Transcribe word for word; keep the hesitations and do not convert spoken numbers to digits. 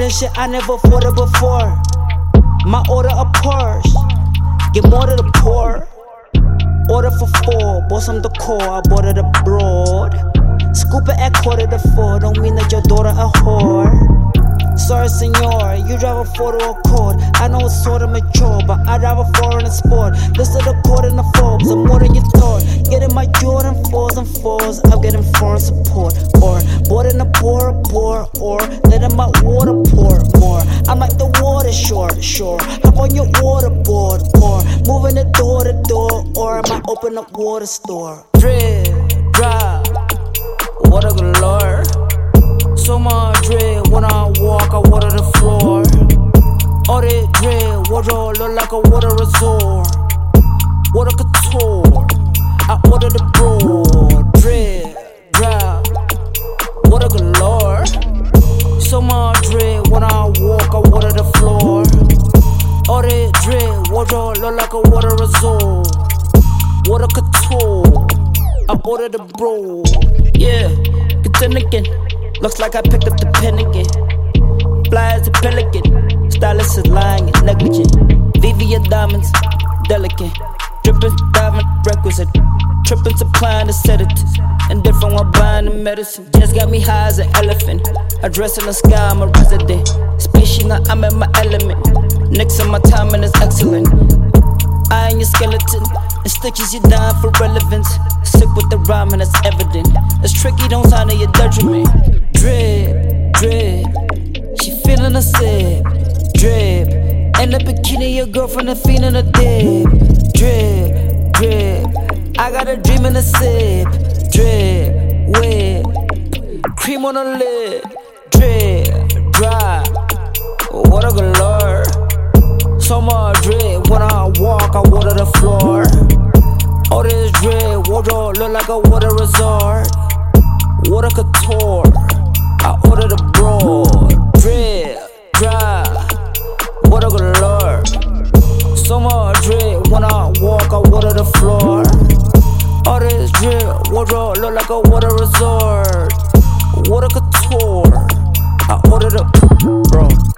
Order shit I never ordered before. My order a Porsche, get more to the poor. Order for four, bought some decor, I bought it abroad. Scoop it at quarter to four, don't mean that your daughter a whore. Sorry senor, you drive a Ford or Accord. I know it's sorta mature, but I drive a foreign sport. Listed a court in the Forbes, I'm more than you thought. Getting my Jordan fours and fours, I'm getting foreign support. Or bought in a poor, poor, or letting my water pour more. I'm like the water short, sure. Hop on your waterboard, or moving it door to door, or I might open a water store. Drip, drop, water galore. So much drip when I walk, I water the floor. All that drip, wardrobe look like a water resort. Water couture, I order the broad. Drip, drop, water galore. So much drip when I walk, I water the floor. All that drip, wardrobe look like a water resort. Water couture, I order the broad. Yeah, good then again. Looks like I picked up the pen again. Fly as a pelican. Stylist is lying and negligent. V V A diamonds, delicate. Drippin' diamond requisite. Trippin' supplying the sedatives. And different while buying the medicine. Just got me high as an elephant. I dress in the sky, I'm a resident. Species, now I'm in my element. Next on my timing is excellent. I ain't your skeleton. And stitches you down for relevance. Sick with the rhyme and it's evident. It's tricky, don't sign to your detriment. Drip, drip, she feeling a sip. Drip, in the bikini, your girlfriend is feeling a dip. Drip, drip, I got a dream in a sip. Drip, whip, cream on the lid. Drip, dry, water galore. So much drip when I walk, I water the floor. All this drip, wardrobe look like a water resort. Water couture, I order the broad. Drip, dry, water galore. So much drip when I walk, I water the floor. All this drip, wardrobe look like a water resort. Water couture, I order the broad.